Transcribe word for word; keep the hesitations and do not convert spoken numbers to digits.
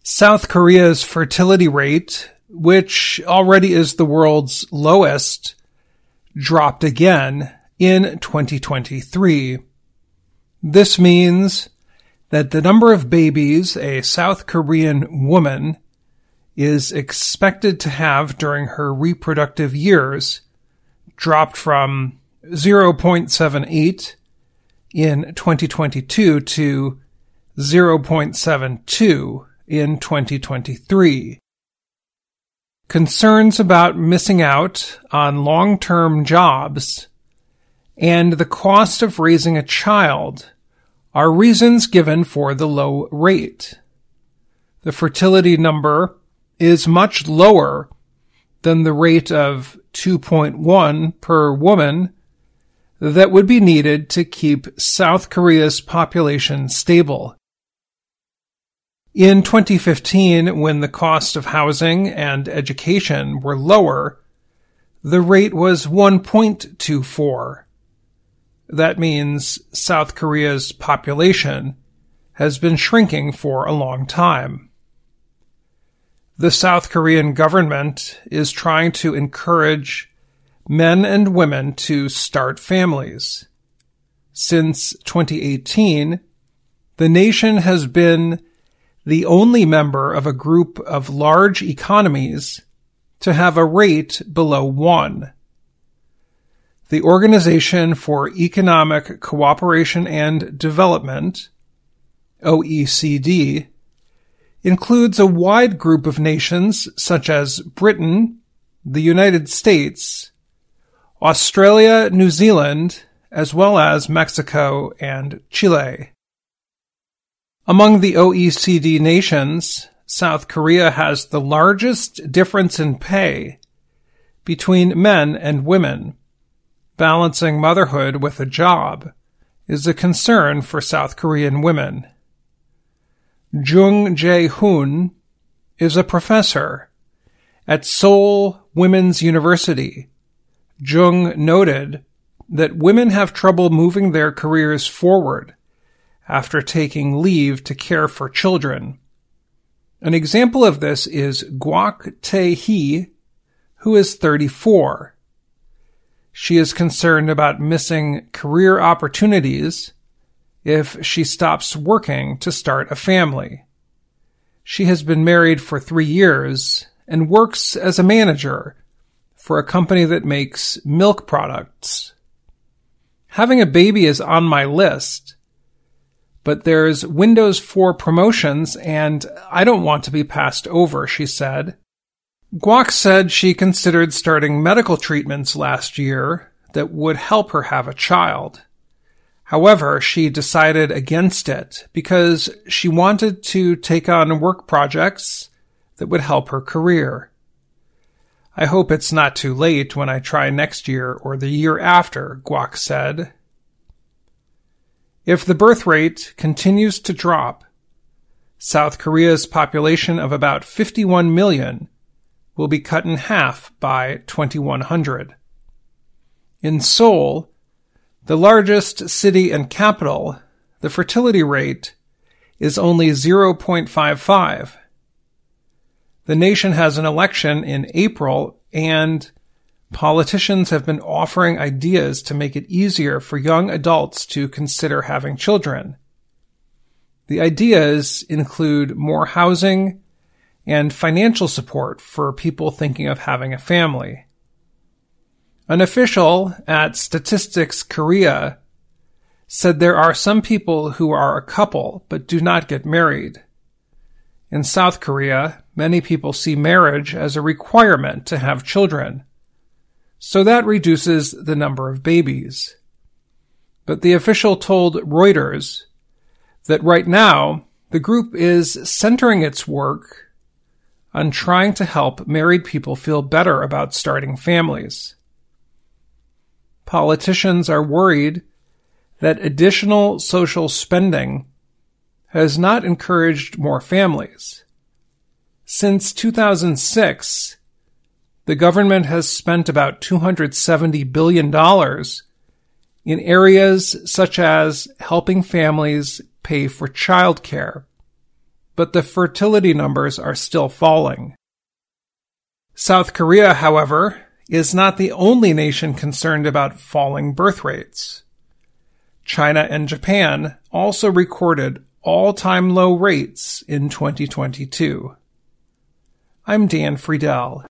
South Korea's fertility rate, which already is the world's lowest, dropped again in twenty twenty-three. This means that the number of babies a South Korean woman is expected to have during her reproductive years dropped from zero point seven eight in twenty twenty-two to zero point seven two in twenty twenty-three. Concerns about missing out on long-term jobs and the cost of raising a child are reasons given for the low rate. The fertility number is much lower than the rate of two point one per woman that would be needed to keep South Korea's population stable. In twenty fifteen, when the cost of housing and education were lower, the rate was one point two four. That means South Korea's population has been shrinking for a long time. The South Korean government is trying to encourage men and women to start families. Since twenty eighteen, the nation has been the only member of a group of large economies to have a rate below one. The Organization for Economic Cooperation and Development, O E C D, includes a wide group of nations such as Britain, the United States, Australia, New Zealand, as well as Mexico and Chile. Among the O E C D nations, South Korea has the largest difference in pay between men and women. Balancing motherhood with a job is a concern for South Korean women. Jung Jae-hoon is a professor at Seoul Women's University. Jung noted that women have trouble moving their careers forward after taking leave to care for children. An example of this is Kwak Tae-hee, who is thirty-four. She is concerned about missing career opportunities if she stops working to start a family. She has been married for three years and works as a manager for a company that makes milk products. Having a baby is on my list, but there's windows for promotions and I don't want to be passed over, she said. Kwak said she considered starting medical treatments last year that would help her have a child. However, she decided against it because she wanted to take on work projects that would help her career. I hope it's not too late when I try next year or the year after, Kwak said. If the birth rate continues to drop, South Korea's population of about fifty-one million will be cut in half by twenty-one hundred. In Seoul, the largest city and capital, the fertility rate is only zero point five five. The nation has an election in April, and politicians have been offering ideas to make it easier for young adults to consider having children. The ideas include more housing and financial support for people thinking of having a family. An official at Statistics Korea said there are some people who are a couple but do not get married. In South Korea, many people see marriage as a requirement to have children, so that reduces the number of babies. But the official told Reuters that right now the group is centering its work on trying to help married people feel better about starting families. Politicians are worried that additional social spending has not encouraged more families. Since two thousand six, the government has spent about two hundred seventy billion dollars in areas such as helping families pay for childcare, but the fertility numbers are still falling. South Korea, however, is not the only nation concerned about falling birth rates. China and Japan also recorded all-time low rates in twenty twenty-two. I'm Dan Friedel.